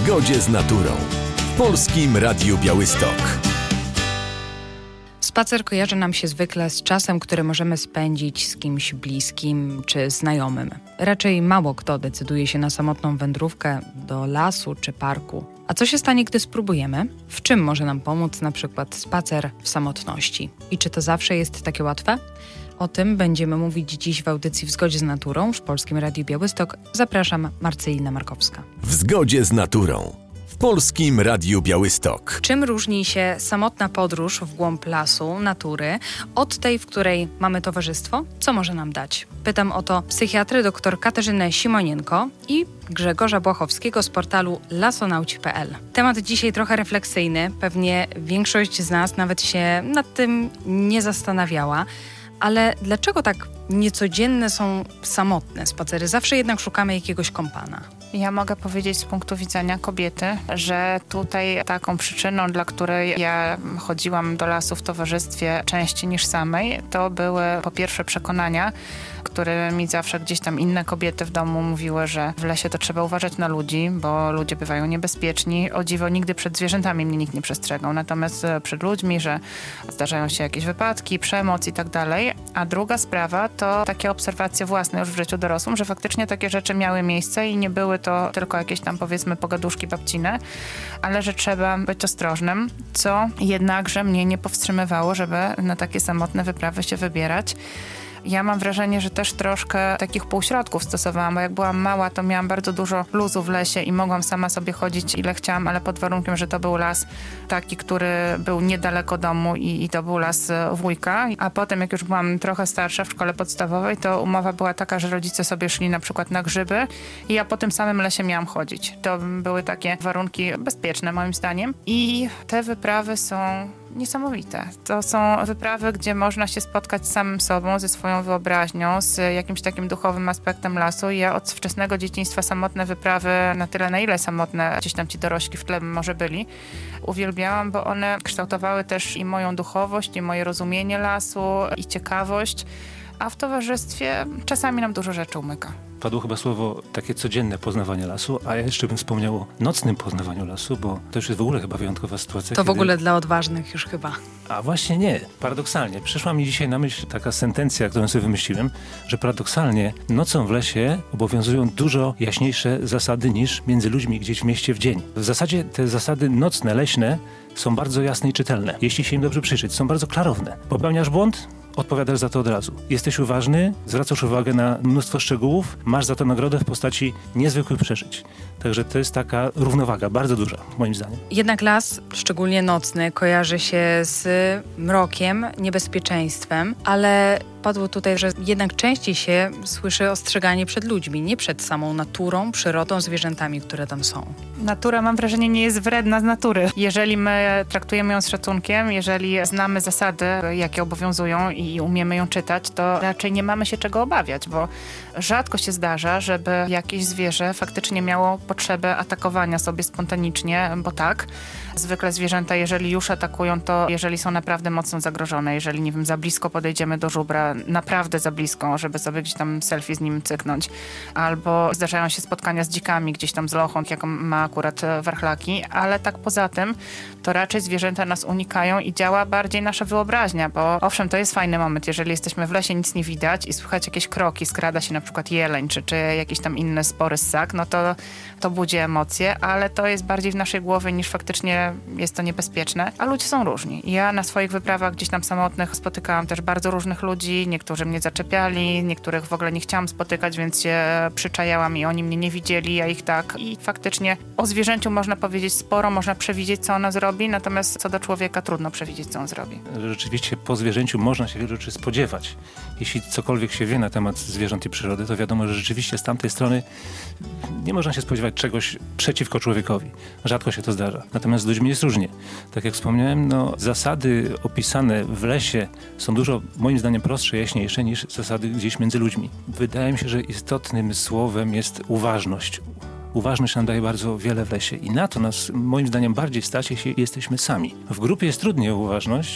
zgodzie z naturą w Polskim Radiu Białystok. Spacer kojarzy nam się zwykle z czasem, który możemy spędzić z kimś bliskim czy znajomym. Raczej mało kto decyduje się na samotną wędrówkę do lasu czy parku. A co się stanie, gdy spróbujemy? W czym może nam pomóc na przykład spacer w samotności? I czy to zawsze jest takie łatwe? O tym będziemy mówić dziś w audycji W zgodzie z naturą w Polskim Radiu Białystok. Zapraszam, Marcelina Markowska. W zgodzie z naturą w Polskim Radiu Białystok. Czym różni się samotna podróż w głąb lasu, natury, od tej, w której mamy towarzystwo? Co może nam dać? Pytam o to psychiatrę dr Katarzynę Simonienko i Grzegorza Błachowskiego z portalu lasonauci.pl. Temat dzisiaj trochę refleksyjny. Pewnie większość z nas nawet się nad tym nie zastanawiała. Ale dlaczego tak niecodzienne są samotne spacery? Zawsze jednak szukamy jakiegoś kompana. Ja mogę powiedzieć z punktu widzenia kobiety, że tutaj taką przyczyną, dla której ja chodziłam do lasu w towarzystwie częściej niż samej, to były po pierwsze przekonania, które mi zawsze gdzieś tam inne kobiety w domu mówiły, że w lesie to trzeba uważać na ludzi, bo ludzie bywają niebezpieczni. O dziwo, nigdy przed zwierzętami mnie nikt nie przestrzegał, natomiast przed ludźmi, że zdarzają się jakieś wypadki, przemoc i tak dalej. A druga sprawa to takie obserwacje własne już w życiu dorosłym, że faktycznie takie rzeczy miały miejsce i nie były to tylko jakieś tam powiedzmy pogaduszki babcine, ale że trzeba być ostrożnym, co jednakże mnie nie powstrzymywało, żeby na takie samotne wyprawy się wybierać. Ja mam wrażenie, że też troszkę takich półśrodków stosowałam, bo jak byłam mała, to miałam bardzo dużo luzu w lesie i mogłam sama sobie chodzić ile chciałam, ale pod warunkiem, że to był las taki, który był niedaleko domu i to był las wujka. A potem, jak już byłam trochę starsza w szkole podstawowej, to umowa była taka, że rodzice sobie szli na przykład na grzyby i ja po tym samym lesie miałam chodzić. To były takie warunki bezpieczne moim zdaniem i te wyprawy są niesamowite. To są wyprawy, gdzie można się spotkać z samym sobą, ze swoją wyobraźnią, z jakimś takim duchowym aspektem lasu. Ja od wczesnego dzieciństwa samotne wyprawy, na tyle na ile samotne gdzieś tam ci dorośli w tle może byli, uwielbiałam, bo one kształtowały też i moją duchowość, i moje rozumienie lasu, i ciekawość, a w towarzystwie czasami nam dużo rzeczy umyka. Padło chyba słowo takie codzienne poznawanie lasu, a ja jeszcze bym wspomniał o nocnym poznawaniu lasu, bo to już jest w ogóle chyba wyjątkowa sytuacja. To w ogóle dla odważnych już chyba. A właśnie nie. Paradoksalnie. Przyszła mi dzisiaj na myśl taka sentencja, którą sobie wymyśliłem, że paradoksalnie nocą w lesie obowiązują dużo jaśniejsze zasady niż między ludźmi gdzieś w mieście w dzień. W zasadzie te zasady nocne, leśne są bardzo jasne i czytelne. Jeśli się im dobrze przyjrzeć, są bardzo klarowne. Popełniasz błąd? Odpowiadasz za to od razu. Jesteś uważny, zwracasz uwagę na mnóstwo szczegółów, masz za to nagrodę w postaci niezwykłych przeżyć. Także to jest taka równowaga, bardzo duża, moim zdaniem. Jednak las, szczególnie nocny, kojarzy się z mrokiem, niebezpieczeństwem, ale padło tutaj, że jednak częściej się słyszy ostrzeganie przed ludźmi, nie przed samą naturą, przyrodą, zwierzętami, które tam są. Natura, mam wrażenie, nie jest wredna z natury. Jeżeli my traktujemy ją z szacunkiem, jeżeli znamy zasady, jakie obowiązują i umiemy ją czytać, to raczej nie mamy się czego obawiać, bo rzadko się zdarza, żeby jakieś zwierzę faktycznie miało potrzebę atakowania sobie spontanicznie, bo tak. Zwykle zwierzęta, jeżeli już atakują, to jeżeli są naprawdę mocno zagrożone, jeżeli, nie wiem, za blisko podejdziemy do żubra, naprawdę za blisko, żeby sobie gdzieś tam selfie z nim cyknąć, albo zdarzają się spotkania z dzikami gdzieś tam z lochą, jaką ma akurat warchlaki, ale tak poza tym, to raczej zwierzęta nas unikają i działa bardziej nasza wyobraźnia, bo owszem, to jest fajny moment, jeżeli jesteśmy w lesie, nic nie widać i słychać jakieś kroki, skrada się na przykład jeleń, czy jakiś tam inny spory ssak, no to budzi emocje, ale to jest bardziej w naszej głowie niż faktycznie jest to niebezpieczne, a ludzie są różni. Ja na swoich wyprawach gdzieś tam samotnych spotykałam też bardzo różnych ludzi, niektórzy mnie zaczepiali, niektórych w ogóle nie chciałam spotykać, więc się przyczajałam i oni mnie nie widzieli, ja ich tak. I faktycznie o zwierzęciu można powiedzieć sporo, można przewidzieć, co ono zrobi, natomiast co do człowieka trudno przewidzieć, co on zrobi. Rzeczywiście po zwierzęciu można się wielu rzeczy spodziewać. Jeśli cokolwiek się wie na temat zwierząt i przyrody, to wiadomo, że rzeczywiście z tamtej strony nie można się spodziewać czegoś przeciwko człowiekowi. Rzadko się to zdarza. Natomiast z ludźmi jest różnie. Tak jak wspomniałem, zasady opisane w lesie są dużo, moim zdaniem, prostsze, jaśniejsze niż zasady gdzieś między ludźmi. Wydaje mi się, że istotnym słowem jest uważność. Uważność nam daje bardzo wiele w lesie i na to nas, moim zdaniem, bardziej stać, jeśli jesteśmy sami. W grupie jest trudniej o uważność,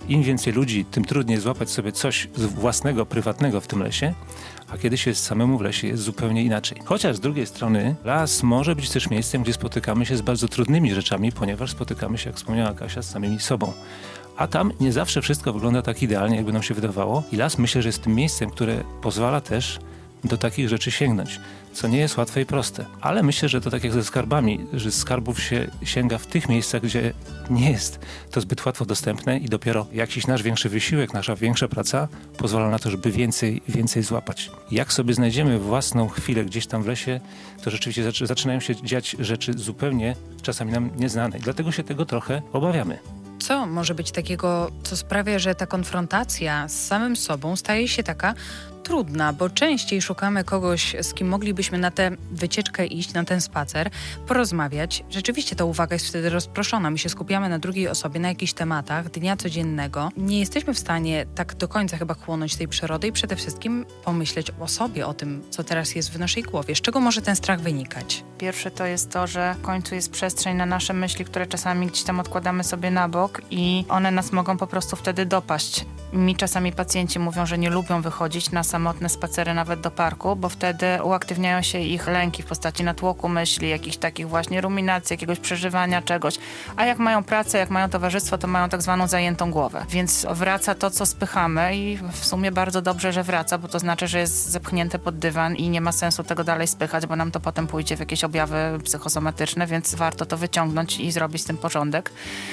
Im więcej ludzi, tym trudniej złapać sobie coś własnego, prywatnego w tym lesie, a kiedy się jest samemu w lesie, jest zupełnie inaczej. Chociaż z drugiej strony las może być też miejscem, gdzie spotykamy się z bardzo trudnymi rzeczami, ponieważ spotykamy się, jak wspomniała Kasia, z samymi sobą. A tam nie zawsze wszystko wygląda tak idealnie, jakby nam się wydawało. I las, myślę, że jest tym miejscem, które pozwala też do takich rzeczy sięgnąć, co nie jest łatwe i proste. Ale myślę, że to tak jak ze skarbami, że skarbów się sięga w tych miejscach, gdzie nie jest to zbyt łatwo dostępne i dopiero jakiś nasz większy wysiłek, nasza większa praca pozwala na to, żeby więcej złapać. Jak sobie znajdziemy własną chwilę gdzieś tam w lesie, to rzeczywiście zaczynają się dziać rzeczy zupełnie czasami nam nieznane. I dlatego się tego trochę obawiamy. Co może być takiego, co sprawia, że ta konfrontacja z samym sobą staje się taka trudna, bo częściej szukamy kogoś, z kim moglibyśmy na tę wycieczkę iść, na ten spacer, porozmawiać. Rzeczywiście ta uwaga jest wtedy rozproszona. My się skupiamy na drugiej osobie, na jakichś tematach dnia codziennego. Nie jesteśmy w stanie tak do końca chyba chłonąć tej przyrody i przede wszystkim pomyśleć o sobie, o tym, co teraz jest w naszej głowie. Z czego może ten strach wynikać? Pierwsze to jest to, że w końcu jest przestrzeń na nasze myśli, które czasami gdzieś tam odkładamy sobie na bok i one nas mogą po prostu wtedy dopaść. Mi czasami pacjenci mówią, że nie lubią wychodzić na samotne spacery nawet do parku, bo wtedy uaktywniają się ich lęki w postaci natłoku myśli, jakichś takich właśnie ruminacji, jakiegoś przeżywania czegoś. A jak mają pracę, jak mają towarzystwo, to mają tak zwaną zajętą głowę. Więc wraca to, co spychamy i w sumie bardzo dobrze, że wraca, bo to znaczy, że jest zepchnięte pod dywan i nie ma sensu tego dalej spychać, bo nam to potem pójdzie w jakieś objawy psychosomatyczne, więc warto to wyciągnąć i zrobić z tym porządek.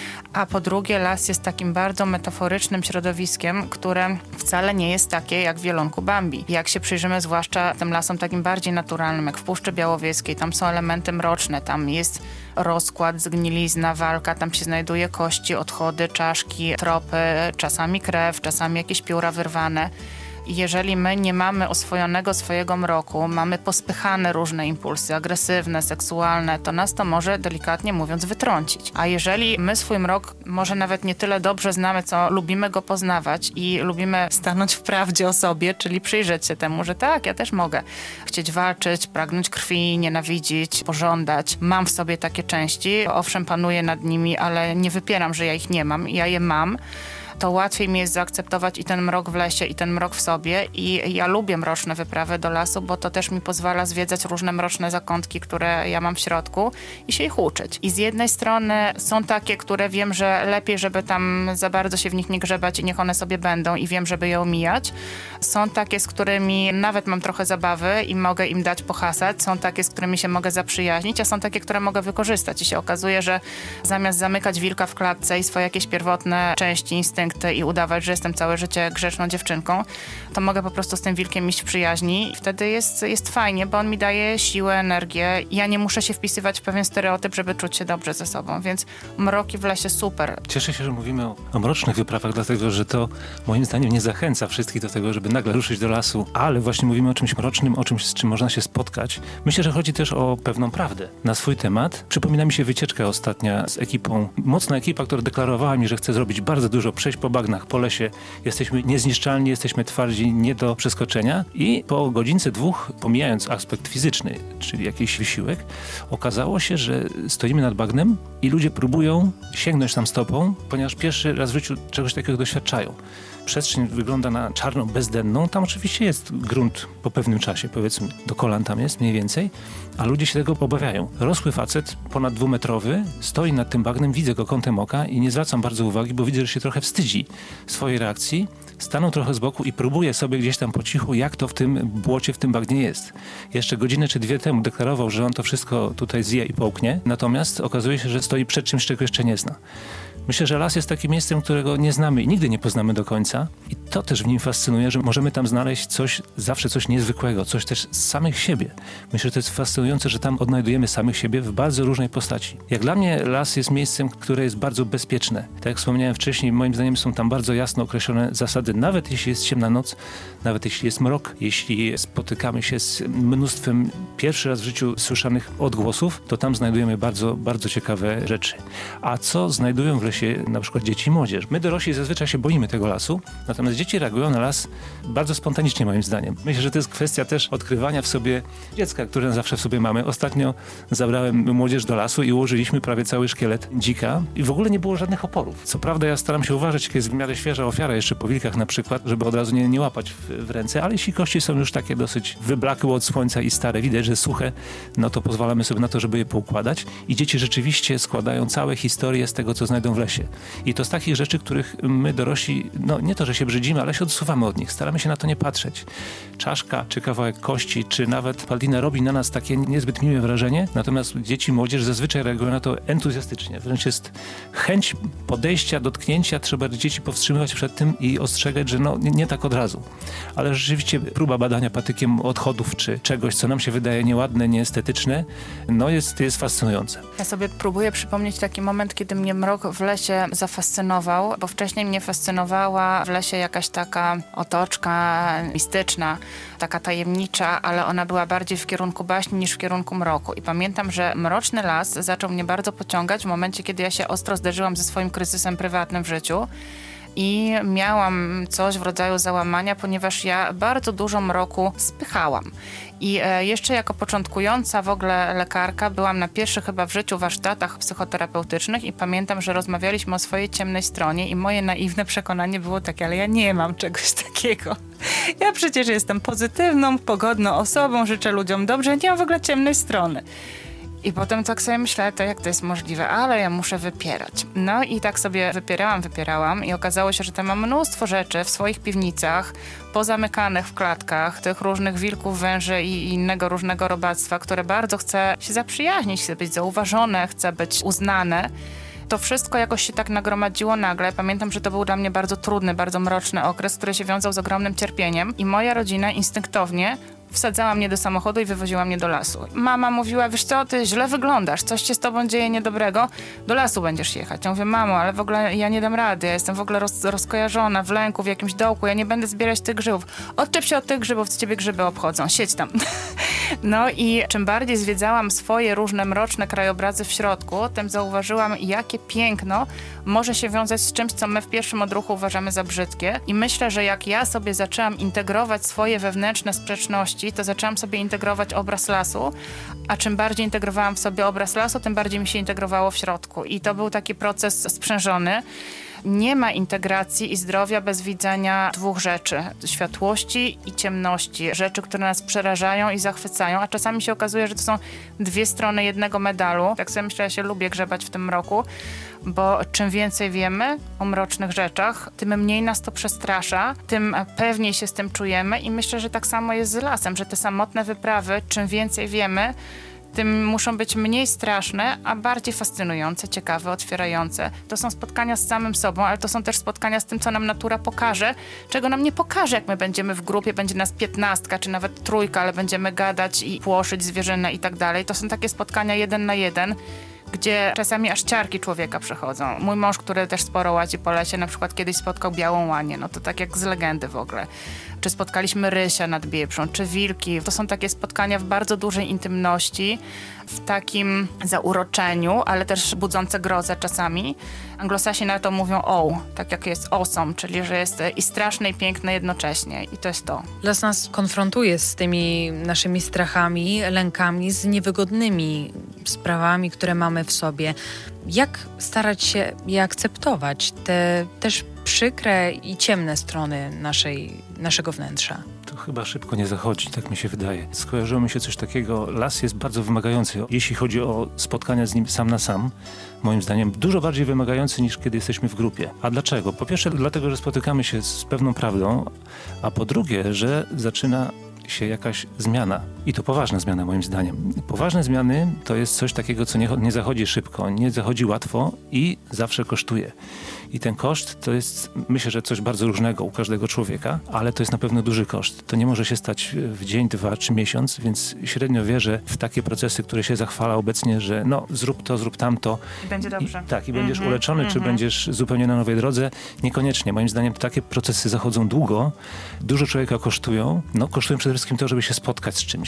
A po drugie, las jest takim bardzo metaforycznym środowiskiem, które wcale nie jest takie jak w Wielonku Bambi. Jak się przyjrzymy zwłaszcza tym lasom takim bardziej naturalnym, jak w Puszczy Białowieskiej, tam są elementy mroczne, tam jest rozkład, zgnilizna, walka, tam się znajduje kości, odchody, czaszki, tropy, czasami krew, czasami jakieś pióra wyrwane. Jeżeli my nie mamy oswojonego swojego mroku, mamy pospychane różne impulsy, agresywne, seksualne, to nas to może, delikatnie mówiąc, wytrącić. A jeżeli my swój mrok może nawet nie tyle dobrze znamy, co lubimy go poznawać i lubimy stanąć w prawdzie o sobie, czyli przyjrzeć się temu, że tak, ja też mogę chcieć walczyć, pragnąć krwi, nienawidzić, pożądać. Mam w sobie takie części, owszem, panuję nad nimi, ale nie wypieram, że ja ich nie mam, ja je mam. To łatwiej mi jest zaakceptować i ten mrok w lesie, i ten mrok w sobie. I ja lubię mroczne wyprawy do lasu, bo to też mi pozwala zwiedzać różne mroczne zakątki, które ja mam w środku i się ich uczyć. I z jednej strony są takie, które wiem, że lepiej, żeby tam za bardzo się w nich nie grzebać i niech one sobie będą i wiem, żeby je omijać. Są takie, z którymi nawet mam trochę zabawy i mogę im dać pohasać. Są takie, z którymi się mogę zaprzyjaźnić, a są takie, które mogę wykorzystać. I się okazuje, że zamiast zamykać wilka w klatce i swoje jakieś pierwotne części, instynkty i udawać, że jestem całe życie grzeczną dziewczynką, to mogę po prostu z tym wilkiem iść w przyjaźni i wtedy jest fajnie, bo on mi daje siłę, energię. Ja nie muszę się wpisywać w pewien stereotyp, żeby czuć się dobrze ze sobą, więc mroki w lesie super. Cieszę się, że mówimy o mrocznych wyprawach, dlatego że to moim zdaniem nie zachęca wszystkich do tego, żeby nagle ruszyć do lasu, ale właśnie mówimy o czymś mrocznym, o czymś, z czym można się spotkać. Myślę, że chodzi też o pewną prawdę na swój temat. Przypomina mi się wycieczka ostatnia z ekipą. Mocna ekipa, która deklarowała mi, że chce zrobić bardzo dużo, przejść po bagnach, po lesie. Jesteśmy niezniszczalni, jesteśmy twardzi, nie do przeskoczenia i po godzince, dwóch, pomijając aspekt fizyczny, czyli jakiś wysiłek, okazało się, że stoimy nad bagnem i ludzie próbują sięgnąć tam stopą, ponieważ pierwszy raz w życiu czegoś takiego doświadczają. Przestrzeń wygląda na czarną, bezdenną. Tam oczywiście jest grunt po pewnym czasie, powiedzmy do kolan tam jest mniej więcej, a ludzie się tego obawiają. Rosły facet, ponad 2-metrowy, stoi nad tym bagnem, widzę go kątem oka i nie zwracam bardzo uwagi, bo widzę, że się trochę wstydzi swojej reakcji. Stanął trochę z boku i próbuje sobie gdzieś tam po cichu, jak to w tym błocie, w tym bagnie jest. Jeszcze godzinę czy dwie temu deklarował, że on to wszystko tutaj zje i połknie, natomiast okazuje się, że stoi przed czymś, czego jeszcze nie zna. Myślę, że las jest takim miejscem, którego nie znamy i nigdy nie poznamy do końca. I to też w nim fascynuje, że możemy tam znaleźć coś, zawsze coś niezwykłego, coś też z samych siebie. Myślę, że to jest fascynujące, że tam odnajdujemy samych siebie w bardzo różnej postaci. Jak dla mnie las jest miejscem, które jest bardzo bezpieczne. Tak jak wspomniałem wcześniej, moim zdaniem są tam bardzo jasno określone zasady, nawet jeśli jest ciemna noc, nawet jeśli jest mrok, jeśli spotykamy się z mnóstwem pierwszy raz w życiu słyszanych odgłosów, to tam znajdujemy bardzo, bardzo ciekawe rzeczy. A co znajdują w lesie lesie na przykład dzieci i młodzież. My dorośli zazwyczaj się boimy tego lasu, natomiast dzieci reagują na las bardzo spontanicznie moim zdaniem. Myślę, że to jest kwestia też odkrywania w sobie dziecka, które zawsze w sobie mamy. Ostatnio zabrałem młodzież do lasu i ułożyliśmy prawie cały szkielet dzika i w ogóle nie było żadnych oporów. Co prawda ja staram się uważać, kiedy jest w miarę świeża ofiara, jeszcze po wilkach na przykład, żeby od razu nie łapać w ręce, ale jeśli kości są już takie dosyć wyblakłe od słońca i stare, widać, że suche, no to pozwalamy sobie na to, żeby je poukładać i dzieci rzeczywiście składają całe historie z tego, co znajdą w lesie. I to z takich rzeczy, których my dorośli, no nie to, że się brzydzimy, ale się odsuwamy od nich. Staramy się na to nie patrzeć. Czaszka, czy kawałek kości, czy nawet padlina robi na nas takie niezbyt miłe wrażenie, natomiast dzieci, młodzież zazwyczaj reagują na to entuzjastycznie. Wręcz jest chęć podejścia, dotknięcia, trzeba dzieci powstrzymywać przed tym i ostrzegać, że no nie tak od razu. Ale rzeczywiście próba badania patykiem odchodów, czy czegoś, co nam się wydaje nieładne, nieestetyczne, no jest fascynujące. Ja sobie próbuję przypomnieć taki moment, kiedy mnie mrok w lesie zafascynował, bo wcześniej mnie fascynowała w lesie jakaś taka otoczka mistyczna, taka tajemnicza, ale ona była bardziej w kierunku baśni niż w kierunku mroku. I pamiętam, że mroczny las zaczął mnie bardzo pociągać w momencie, kiedy ja się ostro zderzyłam ze swoim kryzysem prywatnym w życiu. I miałam coś w rodzaju załamania, ponieważ ja bardzo dużo mroku spychałam. I jeszcze jako początkująca w ogóle lekarka byłam na pierwszych chyba w życiu warsztatach psychoterapeutycznych i pamiętam, że rozmawialiśmy o swojej ciemnej stronie i moje naiwne przekonanie było takie, ale ja nie mam czegoś takiego. Ja przecież jestem pozytywną, pogodną osobą, życzę ludziom dobrze, nie mam w ogóle ciemnej strony. I potem tak sobie myślę, to jak to jest możliwe, ale ja muszę wypierać. No i tak sobie wypierałam i okazało się, że tam mam mnóstwo rzeczy w swoich piwnicach, pozamykanych w klatkach, tych różnych wilków, węży i innego różnego robactwa, które bardzo chcę się zaprzyjaźnić, chcę być zauważone, chcę być uznane. To wszystko jakoś się tak nagromadziło nagle. Pamiętam, że to był dla mnie bardzo trudny, bardzo mroczny okres, który się wiązał z ogromnym cierpieniem i moja rodzina instynktownie wsadzała mnie do samochodu i wywoziła mnie do lasu. Mama mówiła, wiesz co, ty źle wyglądasz, coś się z tobą dzieje niedobrego, do lasu będziesz jechać. Ja mówię, mamo, ale w ogóle ja nie dam rady, ja jestem w ogóle rozkojarzona, w lęku, w jakimś dołku, ja nie będę zbierać tych grzybów. Odczep się od tych grzybów, co ciebie grzyby obchodzą, siedź tam. No i czym bardziej zwiedzałam swoje różne mroczne krajobrazy w środku, tym zauważyłam, jakie piękno może się wiązać z czymś, co my w pierwszym odruchu uważamy za brzydkie. I myślę, że jak ja sobie zaczęłam integrować swoje wewnętrzne sprzeczności, to zaczęłam sobie integrować obraz lasu, a czym bardziej integrowałam w sobie obraz lasu, tym bardziej mi się integrowało w środku. I to był taki proces sprzężony. Nie ma integracji i zdrowia bez widzenia dwóch rzeczy. Światłości i ciemności. Rzeczy, które nas przerażają i zachwycają, a czasami się okazuje, że to są dwie strony jednego medalu. Tak sobie myślę, ja się lubię grzebać w tym mroku, bo czym więcej wiemy o mrocznych rzeczach, tym mniej nas to przestrasza, tym pewniej się z tym czujemy i myślę, że tak samo jest z lasem, że te samotne wyprawy, czym więcej wiemy, tym muszą być mniej straszne, a bardziej fascynujące, ciekawe, otwierające. To są spotkania z samym sobą, ale to są też spotkania z tym, co nam natura pokaże, czego nam nie pokaże, jak my będziemy w grupie, będzie nas 15, czy nawet 3, ale będziemy gadać i płoszyć zwierzynę i tak dalej. To są takie spotkania 1 na 1, gdzie czasami aż ciarki człowieka przechodzą. Mój mąż, który też sporo łazi po lesie, na przykład kiedyś spotkał białą łanię, no to tak jak z legendy w ogóle. Czy spotkaliśmy rysia nad Biebrzą, czy wilki. To są takie spotkania w bardzo dużej intymności, w takim zauroczeniu, ale też budzące grozę czasami. Anglosasi na to mówią tak jak jest awesome, czyli że jest i straszne, i piękne jednocześnie. I to jest to. Las nas konfrontuje z tymi naszymi strachami, lękami, z niewygodnymi sprawami, które mamy w sobie. Jak starać się je akceptować? Te też przykre i ciemne strony naszego wnętrza. To chyba szybko nie zachodzi, tak mi się wydaje. Skojarzyło mi się coś takiego, las jest bardzo wymagający, jeśli chodzi o spotkania z nim sam na sam. Moim zdaniem dużo bardziej wymagający niż kiedy jesteśmy w grupie. A dlaczego? Po pierwsze dlatego, że spotykamy się z pewną prawdą, a po drugie, że zaczyna się jakaś zmiana. I to poważna zmiana moim zdaniem. Poważne zmiany to jest coś takiego, co nie zachodzi szybko, nie zachodzi łatwo i zawsze kosztuje. I ten koszt to jest, myślę, że coś bardzo różnego u każdego człowieka, ale to jest na pewno duży koszt. To nie może się stać w dzień, 2 czy miesiąc, więc średnio wierzę w takie procesy, które się zachwala obecnie, że no zrób to, zrób tamto. I będzie dobrze. I będziesz uleczony, czy będziesz zupełnie na nowej drodze. Niekoniecznie. Moim zdaniem takie procesy zachodzą długo, dużo człowieka kosztują. No kosztują przede wszystkim to, żeby się spotkać z czymś.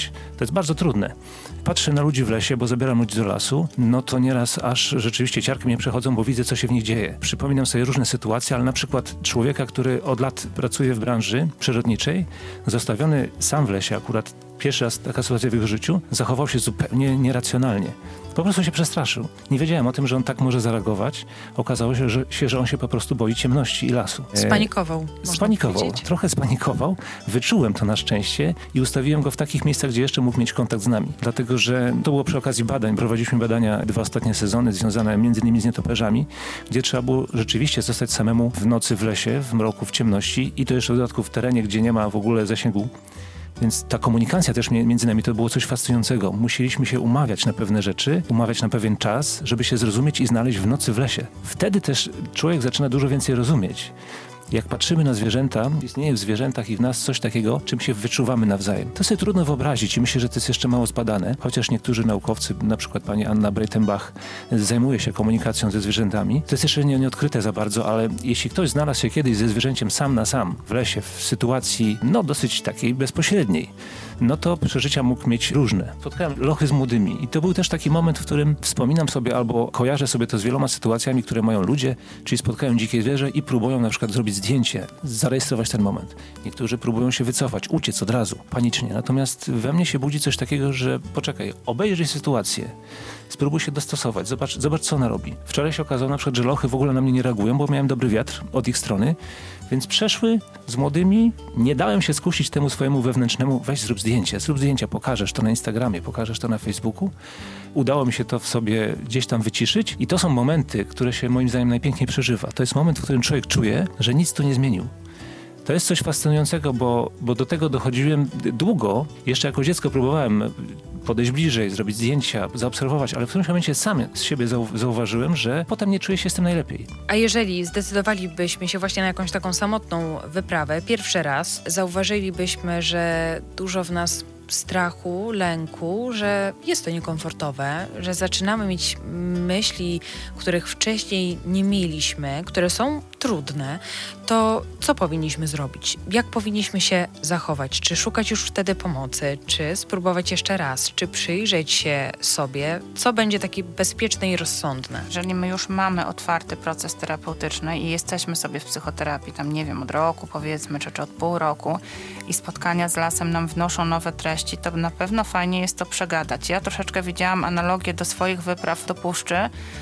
zatrzymać. To jest bardzo trudne. Patrzę na ludzi w lesie, bo zabieram ludzi do lasu, no to nieraz aż rzeczywiście ciarki mnie przechodzą, bo widzę, co się w nich dzieje. Przypominam sobie różne sytuacje, ale na przykład człowieka, który od lat pracuje w branży przyrodniczej, zostawiony sam w lesie, akurat pierwszy raz taka sytuacja w jego życiu, zachował się zupełnie nieracjonalnie. Po prostu się przestraszył. Nie wiedziałem o tym, że on tak może zareagować. Okazało się, że on się po prostu boi ciemności i lasu. Spanikował. Trochę spanikował. Wyczułem to na szczęście i ustawiłem go w takich miejscach, gdzie jeszcze mógł mieć kontakt z nami. Dlatego, że to było przy okazji badań. Prowadziliśmy badania 2 ostatnie sezony związane między innymi z nietoperzami, gdzie trzeba było rzeczywiście zostać samemu w nocy w lesie, w mroku, w ciemności i to jeszcze w dodatku w terenie, gdzie nie ma w ogóle zasięgu. Więc ta komunikacja też między nami to było coś fascynującego. Musieliśmy się umawiać na pewne rzeczy, umawiać na pewien czas, żeby się zrozumieć i znaleźć w nocy w lesie. Wtedy też człowiek zaczyna dużo więcej rozumieć. Jak patrzymy na zwierzęta, istnieje w zwierzętach i w nas coś takiego, czym się wyczuwamy nawzajem. To sobie trudno wyobrazić i myślę, że to jest jeszcze mało zbadane, chociaż niektórzy naukowcy, na przykład pani Anna Breitenbach, zajmuje się komunikacją ze zwierzętami. To jest jeszcze nie odkryte za bardzo, ale jeśli ktoś znalazł się kiedyś ze zwierzęciem sam na sam w lesie, w sytuacji dosyć takiej bezpośredniej, no to przeżycia mógł mieć różne. Spotkałem lochy z młodymi i to był też taki moment, w którym wspominam sobie albo kojarzę sobie to z wieloma sytuacjami, które mają ludzie, czyli spotkają dzikie zwierzę i próbują na przykład zrobić zdjęcie, zarejestrować ten moment. Niektórzy próbują się wycofać, uciec od razu, panicznie. Natomiast we mnie się budzi coś takiego, że poczekaj, obejrzyj sytuację, spróbuj się dostosować, zobacz co ona robi. Wczoraj się okazało na przykład, że lochy w ogóle na mnie nie reagują, bo miałem dobry wiatr od ich strony, więc przeszły z młodymi, nie dałem się skusić temu swojemu wewnętrznemu, weź zrób zdjęcia, pokażesz to na Instagramie, pokażesz to na Facebooku. Udało mi się to w sobie gdzieś tam wyciszyć i to są momenty, które się moim zdaniem najpiękniej przeżywa. To jest moment, w którym człowiek czuje, że nic tu nie zmienił. To jest coś fascynującego, bo do tego dochodziłem długo. Jeszcze jako dziecko próbowałem podejść bliżej, zrobić zdjęcia, zaobserwować, ale w którymś momencie sam z siebie zauważyłem, że potem nie czuję się z tym najlepiej. A jeżeli zdecydowalibyśmy się właśnie na jakąś taką samotną wyprawę, pierwszy raz, zauważylibyśmy, że dużo w nas strachu, lęku, że jest to niekomfortowe, że zaczynamy mieć myśli, których wcześniej nie mieliśmy, które są trudne, to co powinniśmy zrobić? Jak powinniśmy się zachować? Czy szukać już wtedy pomocy? Czy spróbować jeszcze raz? Czy przyjrzeć się sobie? Co będzie takie bezpieczne i rozsądne? Jeżeli my już mamy otwarty proces terapeutyczny i jesteśmy sobie w psychoterapii, tam nie wiem, od roku powiedzmy, czy od pół roku i spotkania z lasem nam wnoszą nowe treści, to na pewno fajnie jest to przegadać. Ja troszeczkę widziałam analogię do swoich wypraw do puszczy,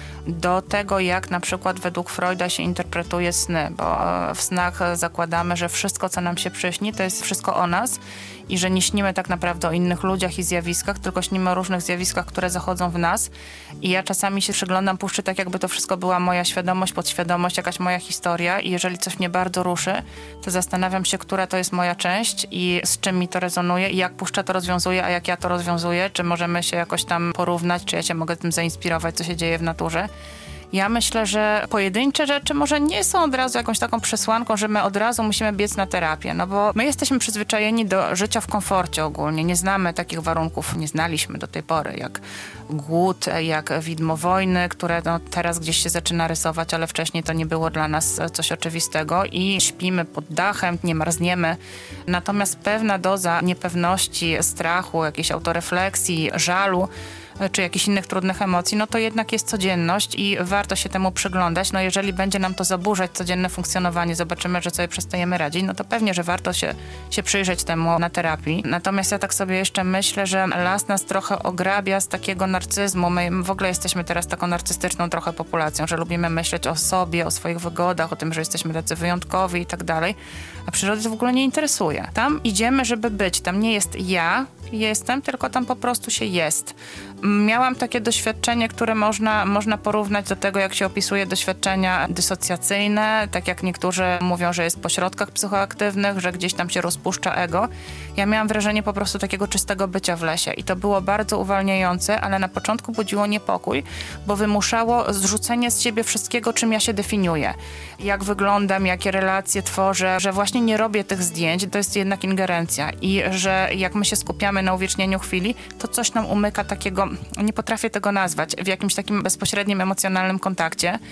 do tego, jak na przykład według Freuda się interpretuje sny, bo w snach zakładamy, że wszystko, co nam się przyśni, to jest wszystko o nas i że nie śnimy tak naprawdę o innych ludziach i zjawiskach, tylko śnimy o różnych zjawiskach, które zachodzą w nas. I ja czasami się przyglądam puszczy tak, jakby to wszystko była moja świadomość, podświadomość, jakaś moja historia i jeżeli coś mnie bardzo ruszy, to zastanawiam się, która to jest moja część i z czym mi to rezonuje i jak puszcza to rozwiązuje, a jak ja to rozwiązuję, czy możemy się jakoś tam porównać, czy ja się mogę tym zainspirować, co się dzieje w naturze. Ja myślę, że pojedyncze rzeczy może nie są od razu jakąś taką przesłanką, że my od razu musimy biec na terapię, no bo my jesteśmy przyzwyczajeni do życia w komforcie ogólnie. Nie znamy takich warunków, nie znaliśmy do tej pory, jak głód, jak widmo wojny, które teraz gdzieś się zaczyna rysować, ale wcześniej to nie było dla nas coś oczywistego i śpimy pod dachem, nie marzniemy. Natomiast pewna doza niepewności, strachu, jakiejś autorefleksji, żalu, czy jakichś innych trudnych emocji, no to jednak jest codzienność i warto się temu przyglądać. No jeżeli będzie nam to zaburzać codzienne funkcjonowanie, zobaczymy, że sobie przestajemy radzić, no to pewnie, że warto się przyjrzeć temu na terapii. Natomiast ja tak sobie jeszcze myślę, że las nas trochę ograbia z takiego narcyzmu. My w ogóle jesteśmy teraz taką narcystyczną trochę populacją, że lubimy myśleć o sobie, o swoich wygodach, o tym, że jesteśmy tacy wyjątkowi i tak dalej, a przyrody to w ogóle nie interesuje. Tam idziemy, żeby być. Tam nie jest ja jestem, tylko tam po prostu się jest. Miałam takie doświadczenie, które można porównać do tego, jak się opisuje doświadczenia dysocjacyjne, tak jak niektórzy mówią, że jest po środkach psychoaktywnych, że gdzieś tam się rozpuszcza ego. Ja miałam wrażenie po prostu takiego czystego bycia w lesie i to było bardzo uwalniające, ale na początku budziło niepokój, bo wymuszało zrzucenie z siebie wszystkiego, czym ja się definiuję. Jak wyglądam, jakie relacje tworzę, że właśnie nie robię tych zdjęć, to jest jednak ingerencja i że jak my się skupiamy na uwiecznieniu chwili, to coś nam umyka takiego, nie potrafię tego nazwać, w jakimś takim bezpośrednim emocjonalnym kontakcie.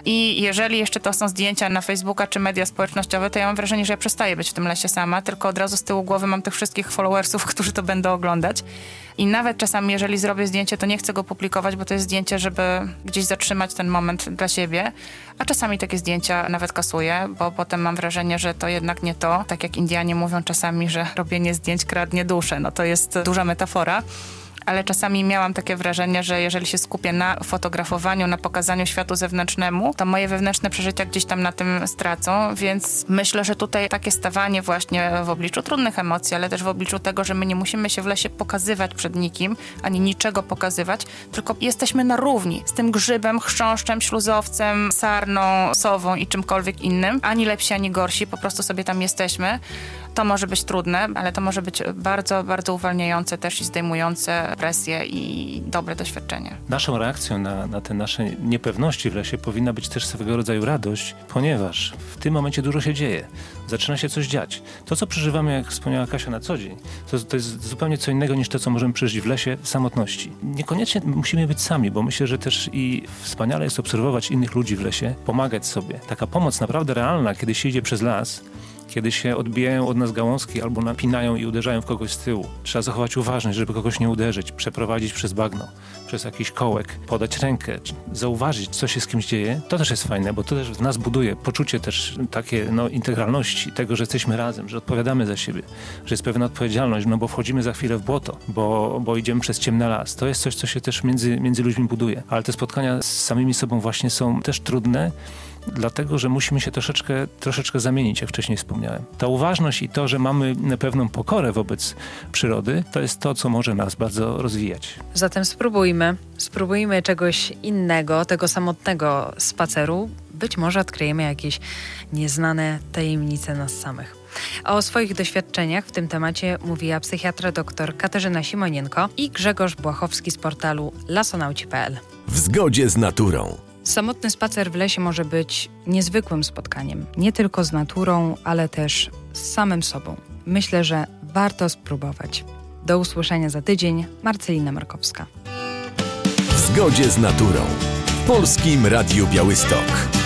I jeżeli jeszcze to są zdjęcia na Facebooka czy media społecznościowe, to ja mam wrażenie, że ja przestaję być w tym lesie sama, tylko od razu z tyłu głowy mam tych wszystkich followersów, którzy to będą oglądać. I nawet czasami, jeżeli zrobię zdjęcie, to nie chcę go publikować, bo to jest zdjęcie, żeby gdzieś zatrzymać ten moment dla siebie. A czasami takie zdjęcia nawet kasuję, bo potem mam wrażenie, że to jednak nie to. Tak jak Indianie mówią czasami, że robienie zdjęć kradnie duszę. No to jest duża metafora. Ale czasami miałam takie wrażenie, że jeżeli się skupię na fotografowaniu, na pokazaniu światu zewnętrznemu, to moje wewnętrzne przeżycia gdzieś tam na tym stracą, więc myślę, że tutaj takie stawanie właśnie w obliczu trudnych emocji, ale też w obliczu tego, że my nie musimy się w lesie pokazywać przed nikim, ani niczego pokazywać, tylko jesteśmy na równi z tym grzybem, chrząszczem, śluzowcem, sarną, sową i czymkolwiek innym. Ani lepsi, ani gorsi, po prostu sobie tam jesteśmy. To może być trudne, ale to może być bardzo, bardzo uwalniające też i zdejmujące presję i dobre doświadczenie. Naszą reakcją na te nasze niepewności w lesie powinna być też swego rodzaju radość, ponieważ w tym momencie dużo się dzieje. Zaczyna się coś dziać. To, co przeżywamy, jak wspomniała Kasia, na co dzień, to jest zupełnie co innego niż to, co możemy przeżyć w lesie w samotności. Niekoniecznie musimy być sami, bo myślę, że też i wspaniale jest obserwować innych ludzi w lesie, pomagać sobie. Taka pomoc naprawdę realna, kiedy się idzie przez las, kiedy się odbijają od nas gałązki albo napinają i uderzają w kogoś z tyłu. Trzeba zachować uważność, żeby kogoś nie uderzyć, przeprowadzić przez bagno, przez jakiś kołek, podać rękę, zauważyć, co się z kimś dzieje. To też jest fajne, bo to też w nas buduje poczucie też takie integralności, tego, że jesteśmy razem, że odpowiadamy za siebie, że jest pewna odpowiedzialność, bo wchodzimy za chwilę w błoto, bo idziemy przez ciemny las. To jest coś, co się też między ludźmi buduje. Ale te spotkania z samymi sobą właśnie są też trudne, dlatego, że musimy się troszeczkę zamienić, jak wcześniej wspomniałem. Ta uważność i to, że mamy pewną pokorę wobec przyrody, to jest to, co może nas bardzo rozwijać. Zatem spróbujmy czegoś innego, tego samotnego spaceru. Być może odkryjemy jakieś nieznane tajemnice nas samych. O swoich doświadczeniach w tym temacie mówiła psychiatra dr Katarzyna Simonienko i Grzegorz Błachowski z portalu lasonauci.pl. W zgodzie z naturą. Samotny spacer w lesie może być niezwykłym spotkaniem. Nie tylko z naturą, ale też z samym sobą. Myślę, że warto spróbować. Do usłyszenia za tydzień. Marcelina Markowska. W zgodzie z naturą. W Polskim Radiu Białystok.